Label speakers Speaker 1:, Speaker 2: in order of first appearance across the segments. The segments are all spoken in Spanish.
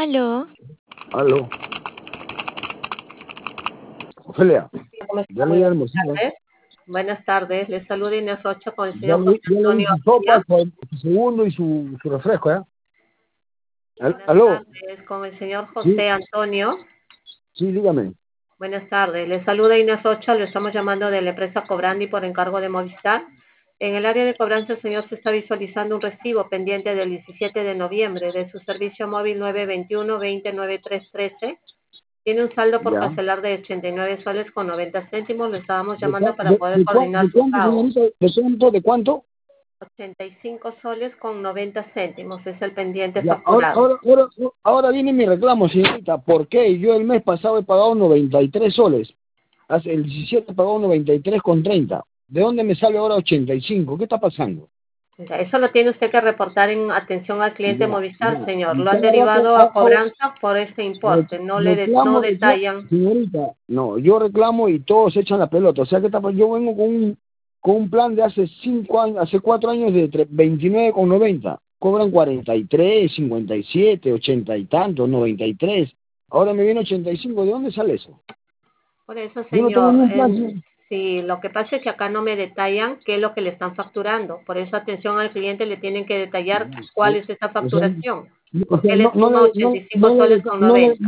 Speaker 1: Aló.
Speaker 2: Aló. Ofelia,
Speaker 3: ¿Cómo
Speaker 2: ya
Speaker 3: está?
Speaker 2: le
Speaker 3: Muy
Speaker 2: di
Speaker 3: buenas
Speaker 2: almuerzo.
Speaker 3: tardes. Buenas tardes. Les saluda Inés Ocho con el
Speaker 2: Ya
Speaker 3: señor José
Speaker 2: le di
Speaker 3: Antonio
Speaker 2: su sopa,
Speaker 3: García.
Speaker 2: su segundo y su refresco, ¿ya?
Speaker 3: Buenas
Speaker 2: Aló.
Speaker 3: tardes con el señor
Speaker 2: Sí,
Speaker 3: José Antonio.
Speaker 2: sí, dígame.
Speaker 3: Buenas tardes. Les saluda Inés Ocho. Le estamos llamando de la empresa Cobrandi por encargo de Movistar. En el área de cobranza, el señor se está visualizando un recibo pendiente del 17 de noviembre de su servicio móvil 921-209313. Tiene un saldo por
Speaker 2: Ya.
Speaker 3: cancelar de 89 soles con 90 céntimos. Lo estábamos llamando para poder
Speaker 2: De
Speaker 3: coordinar su
Speaker 2: cuánto,
Speaker 3: pago.
Speaker 2: señorita? ¿De cuánto? ¿De cuánto?
Speaker 3: 85 soles con 90 céntimos es el pendiente
Speaker 2: Ya, ahora,
Speaker 3: facturado.
Speaker 2: ahora, ahora, ahora viene mi reclamo, señorita. ¿Por qué? Yo el mes pasado he pagado 93 soles. El 17 he pagado 93,30. ¿De dónde me sale ahora 85? ¿Qué está pasando?
Speaker 3: Ya, eso lo tiene usted que reportar en atención al cliente
Speaker 2: Ya,
Speaker 3: Movistar,
Speaker 2: ya.
Speaker 3: señor.
Speaker 2: Y
Speaker 3: Lo han
Speaker 2: cada rato,
Speaker 3: derivado a cobranza por este importe. No
Speaker 2: reclamo,
Speaker 3: detallan.
Speaker 2: señorita, no, yo reclamo y todos echan la pelota. O sea, yo vengo con un plan de hace 5 años, hace 4 años de 29,90. Cobran 43, 57, 80 y tanto, 93. Ahora me viene 85. ¿De dónde sale eso?
Speaker 3: Por eso,
Speaker 2: Yo no tengo
Speaker 3: señor,
Speaker 2: ni un plan. Sí.
Speaker 3: sí, lo que pasa es que acá no me detallan qué es lo que le están facturando. Por eso, atención al cliente, le tienen que detallar cuál es esta
Speaker 2: O sea,
Speaker 3: facturación.
Speaker 2: o
Speaker 3: ¿Por
Speaker 2: sea,
Speaker 3: qué le suma 85 soles con 90?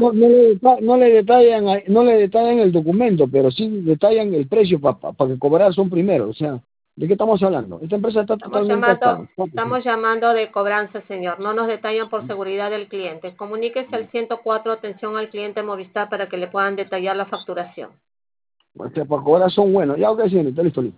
Speaker 2: no le detallan el documento, pero sí detallan el precio para que cobrar son primero. O sea, ¿de qué estamos hablando? Esta empresa está totalmente acá.
Speaker 3: Estamos llamando de cobranza, señor. No nos detallan por seguridad del cliente. Comuníquese al 104, atención al cliente Movistar, para que le puedan detallar la facturación.
Speaker 2: O sea, para cobrar son buenos. Ya, ok, señorita, listo, listo.